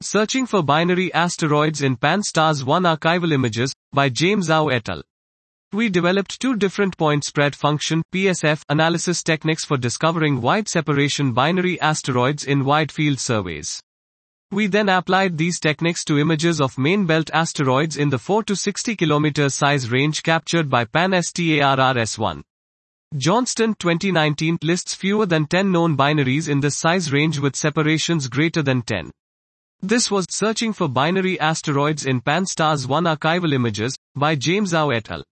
Searching for binary asteroids in Pan-STARRS 1 archival images, by James Zhao et al. We developed two different point spread function (PSF) analysis techniques for discovering wide separation binary asteroids in wide field surveys. We then applied these techniques to images of main belt asteroids in the 4 to 60 km size range captured by Pan-STARRS-1. Johnston 2019 lists fewer than 10 known binaries in this size range with separations greater than 10. This was Searching for Binary Asteroids in Pan-STARRS 1 archival images, by James Zhao et al.